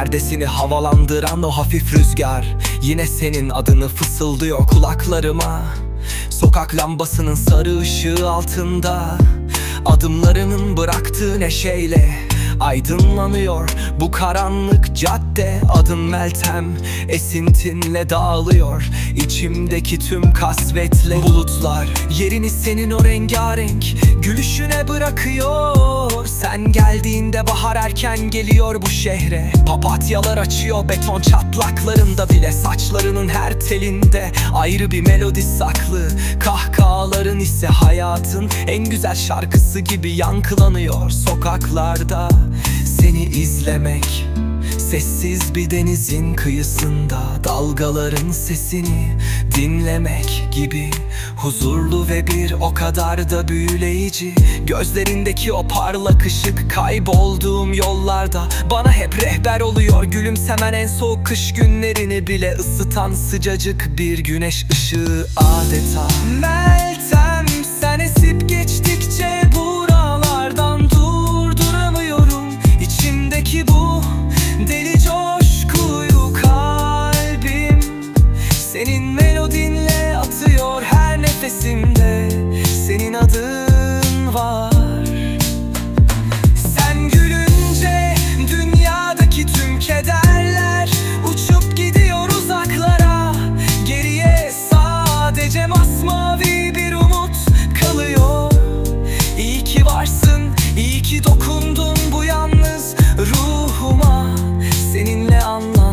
perdesini havalandıran o hafif rüzgar yine senin adını fısıldıyor kulaklarıma. Sokak lambasının sarı ışığı altında adımlarının bıraktığı neşeyle aydınlanıyor bu karanlık cadde. Adın Meltem, esintinle dağılıyor İçimdeki tüm kasvetle. Bulutlar yerini senin o rengarenk gülüşüne bırakıyor. Sen geldiğinde bahar erken geliyor bu şehre. Papatyalar açıyor beton çatlaklarında bile. Saçlarının her telinde ayrı bir melodi saklı. Kahkahaların ise hayatın en güzel şarkısı gibi yankılanıyor sokaklarda. Seni izlemek, sessiz bir denizin kıyısında dalgaların sesini dinlemek gibi huzurlu ve bir o kadar da büyüleyici. Gözlerindeki o parlak ışık kaybolduğum yollarda bana hep rehber oluyor. Gülümsemen en soğuk kış günlerini bile ısıtan sıcacık bir güneş ışığı adeta. Meltem, sen esip geçtikçe buralardan durduramıyorum İçimdeki bu deli coşkuyu kalbim senin melodinle atıyor her nefesimde. Senin adın var. Sen gülünce dünyadaki tüm kederler uçup gidiyor uzaklara. Geriye sadece masmavi bir umut kalıyor. İyi ki varsın, iyi ki dokundun bu yalnız ruhuma. Seninle anlam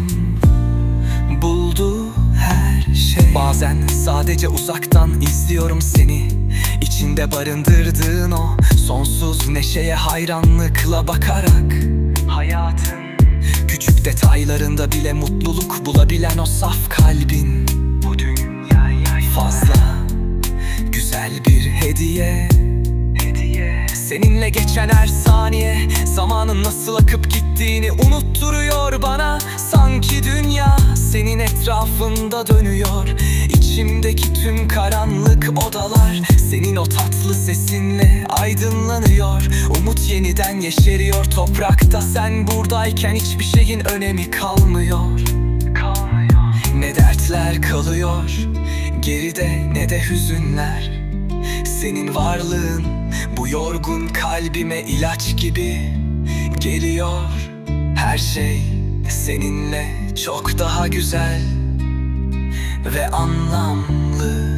buldu her şey. Bazen sadece uzaktan izliyorum seni, İçinde barındırdığın o sonsuz neşeye hayranlıkla bakarak. Hayatın küçük detaylarında bile mutluluk bulabilen o saf kalbin bu dünyaya fazla güzel bir hediye. Seninle geçen her saniye zamanın nasıl akıp gittiğini unutturuyor bana. Sanki dünya senin etrafında dönüyor. İçimdeki tüm karanlık odalar senin o tatlı sesinle aydınlanıyor. Umut yeniden yeşeriyor toprakta. Sen buradayken hiçbir şeyin önemi kalmıyor. Ne dertler kalıyor geride ne de hüzünler. Senin varlığın bu yorgun kalbime ilaç gibi geliyor. Her şey seninle çok daha güzel ve anlamlı.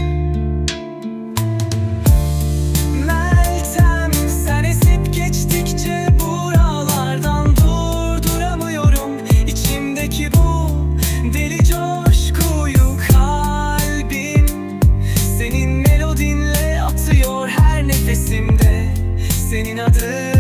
Meltem, sen esip geçtikçe buralardan durduramıyorum İçimdeki bu deli coşkuyu kalbim senin melodinle atıyor her nefesimde. Senin adın